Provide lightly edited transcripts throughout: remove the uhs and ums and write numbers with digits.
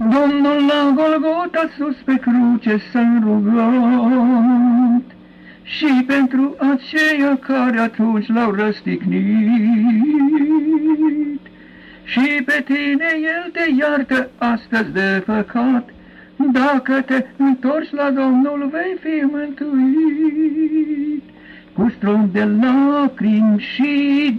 Domnul la Golgota sus pe cruce s-a rugat și pentru aceia care atunci l-au răstignit. Și pe tine El te iartă astăzi de păcat, dacă te întorci la Domnul vei fi mântuit. Cu strom de lacrimi și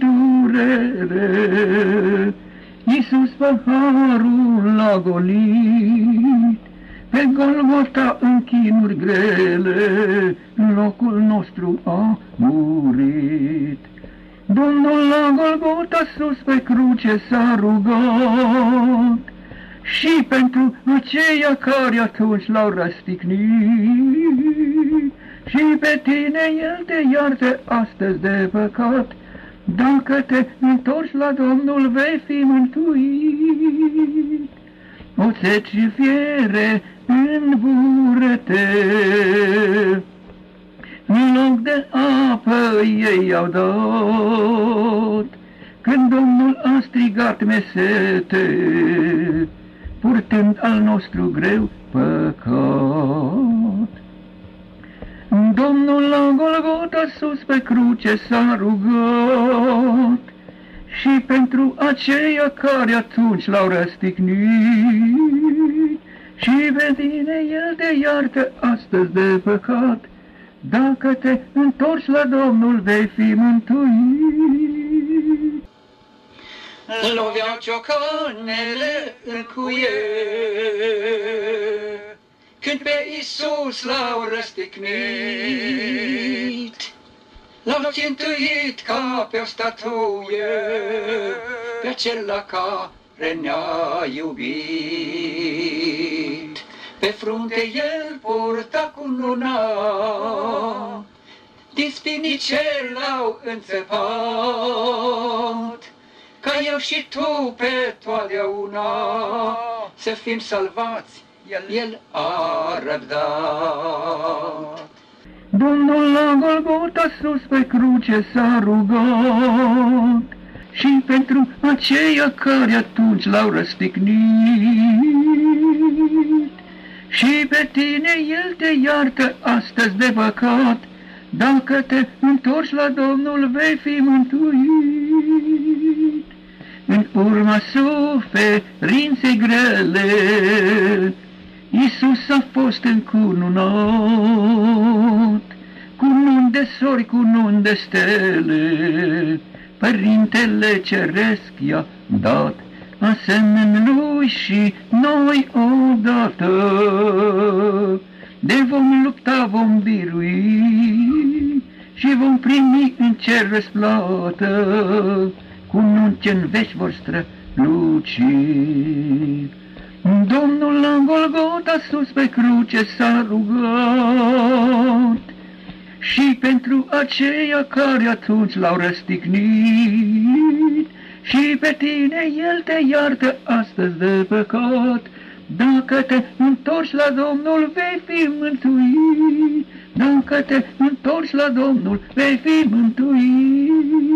durere, Iisus paharul l-a golit, pe Golgota în chinuri grele, în locul nostru a murit. Domnul la Golgota sus pe cruce s-a rugat și pentru aceia care atunci l-au răstignit. Și pe tine El te iartă astăzi de păcat, dacă te întorci la Domnul vei fi mântuit. Oțet și fiere învură-te, în loc de apă ei au dat, când Domnul a strigat mesete, purtând al nostru greu păcat. Domnul la Golgota sus pe cruce s-a rugat și pentru aceia care atunci l-au răstignit. Și pe tine El te iartă astăzi de păcat, dacă te întorci la Domnul vei fi mântuit. Loveau ciocanele în cuie, când pe Iisus l-au răstignit. L-au țintuit ca pe o statuie, pe acela care ne-a iubit. Pe frunte El purta cununa, din spinice l-au înțepat, ca eu și tu pe totdeauna să fim salvați, El a răbdat. Domnul la Golgota sus pe cruce s-a rugat și pentru aceia care atunci l-au răstignit. Și pe tine El te iartă astăzi de păcat, dacă te întorci la Domnul vei fi mântuit. În urma suferinței grele, Iisus a fost încununat, cu nun de sori, cu nun de stele, Părintele Ceresc i-a dat, asemeni Lui și noi odată. De vom lupta, vom birui și vom primi în cer răsplată, cu nun ce-n veci vor străluci. Domnul la Golgota sus pe cruce s-a rugat și pentru aceia care atunci l-au răstignit. Și pe tine El te iartă astăzi de păcat, dacă te întorci la Domnul vei fi mântuit. Dacă te întorci la Domnul vei fi mântuit.